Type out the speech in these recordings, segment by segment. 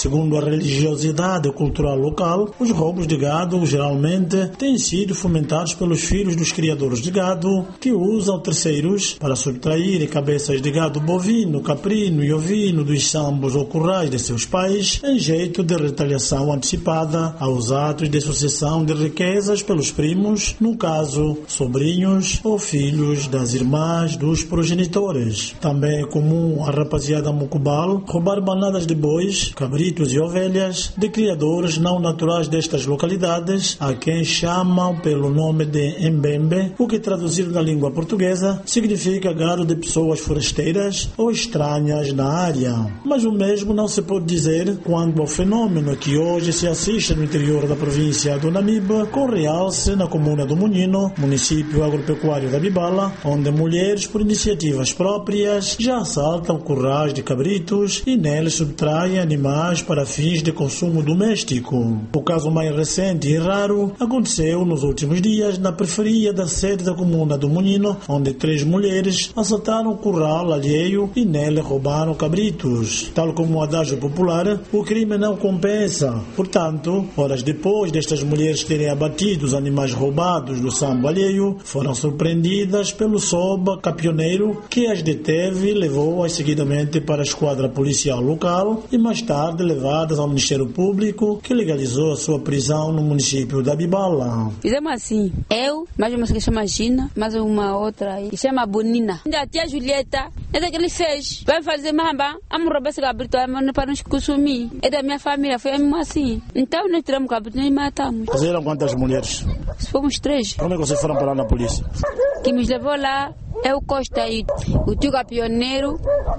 Segundo a religiosidade cultural local, os roubos de gado geralmente têm sido fomentados pelos filhos dos criadores de gado, que usam terceiros para subtrair cabeças de gado bovino, caprino e ovino dos sambos ou currais de seus pais, em jeito de retaliação antecipada aos atos de sucessão de riquezas pelos primos, no caso, sobrinhos ou filhos das irmãs dos progenitores. Também é comum a rapaziada mucubal roubar manadas de bois, cabritos e ovelhas de criadores não naturais destas localidades, a quem chamam pelo nome de embembe, o que traduzido na língua portuguesa significa gado de pessoas forasteiras ou estranhas na área. Mas o mesmo não se pode dizer quanto ao fenômeno que hoje se assiste no interior da província do Namibe, com realce na comuna do Munino, município agropecuário da Bibala, onde mulheres, por iniciativas próprias, já assaltam currais de cabritos e neles subtraem animais para fins de consumo doméstico. O caso mais recente e raro aconteceu nos últimos dias na periferia da sede da comuna do Munino, onde 3 mulheres assaltaram um curral alheio e nele roubaram cabritos. Tal como o adágio popular, o crime não compensa. Portanto, horas depois destas mulheres terem abatido os animais roubados do sambo alheio, foram surpreendidas pelo SOB camioneiro, que as deteve e levou-as seguidamente para a esquadra policial local e mais tarde levadas ao Ministério Público, que legalizou a sua prisão no município da Bibala. Fizemos assim, eu, mais uma que chama Gina, mais uma outra aí, que chama Bonina. A tia Julieta, é da que ele fez. Vai fazer mamba, vamos roubar esse cabrito para nos consumir. É da minha família, foi mesmo assim. Então nós tiramos o cabrito e matamos. Vocês eram quantas mulheres? Fomos 3. Como é que vocês foram parar na polícia? Que nos levou lá é o Costa e o tio camioneiro.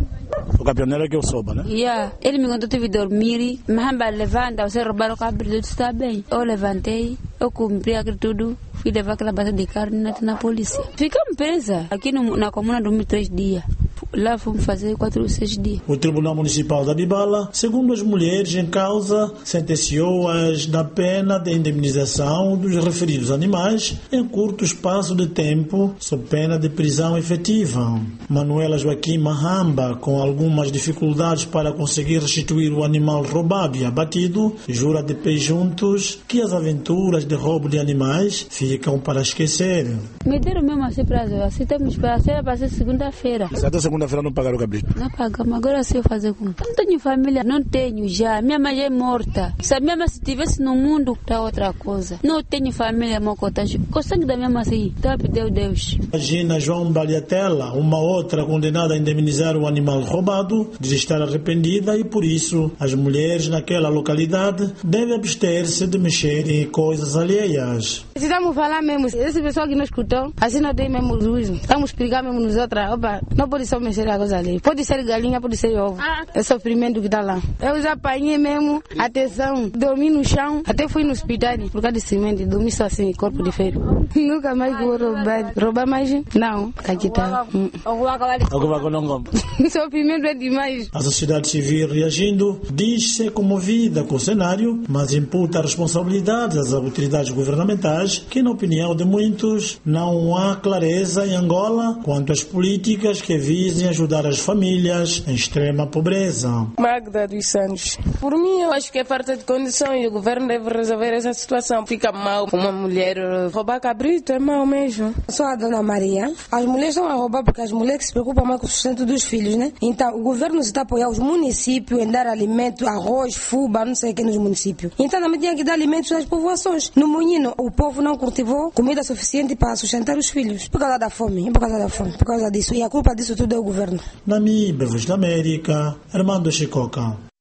O camioneiro é que eu soube, né? Ele me contou que tive que dormir. Mamba, levanta, você roubaram o cabrito, está bem. Eu levantei, eu cumpri aquilo tudo. Fui levar aquela base de carne na polícia. Ficamos presa aqui na comuna, dormi 3 dias. Lá fomos fazer 4 ou 6 dias. O Tribunal Municipal da Bibala, segundo as mulheres em causa, sentenciou-as na pena de indemnização dos referidos animais em curto espaço de tempo, sob pena de prisão efetiva. Manuela Joaquim Mahamba, com algumas dificuldades para conseguir restituir o animal roubado e abatido, jura de pés juntos que as aventuras de roubo de animais ficam para esquecer. Me deram mesmo assim prazo, assim temos para ser segunda-feira. Até segunda-feira não pagaram o cabrito? Não pagamos, agora sei fazer com. Não tenho família, não tenho já. Minha mãe já é morta. Se a minha mãe estivesse no mundo, tá outra coisa. Não tenho família, mocotagem. Com o sangue da minha mãe assim, tá, pediu Deus. Imagina João Baliatella, uma outra condenada a indemnizar o animal roubado, diz estar arrependida e por isso as mulheres naquela localidade devem abster-se de mexer em coisas alheias. Precisamos falar mesmo, esse pessoal que nos escutou, assim não tem mesmo juízo. Vamos explicar mesmo nos outros, opa, não pode só mexer a coisa ali. Pode ser galinha, pode ser ovo. É sofrimento que está lá. Eu já apanhei mesmo, atenção, dormi no chão, até fui no hospital por causa de cimento, dormi só assim, corpo de ferro. Nunca mais vou roubar. Roubar mais? Não, aqui está. Sofrimento é demais. A sociedade civil reagindo diz-se comovida com o cenário, mas imputa a responsabilidade às autoridades governamentais que, na opinião de muitos, não há clareza em Angola quanto às políticas que visem ajudar as famílias em extrema pobreza. Magda dos Santos. Por mim, eu acho que é falta de condição e o governo deve resolver essa situação. Fica mal uma mulher roubar cabrito, é mal mesmo. Sou a dona Maria. As mulheres estão a roubar porque as mulheres que se preocupam mais com o sustento dos filhos, né? Então, o governo está a apoiar os municípios em dar alimento, arroz, fuba, não sei o que nos municípios. Então, também tinha que dar alimentos nas povoações. No Moinho, o povo não cultivou comida suficiente para sustentar os filhos. Por causa da fome, por causa disso. E a culpa disso tudo é o governo. Namibe, Voz da América, Armando Chicoca.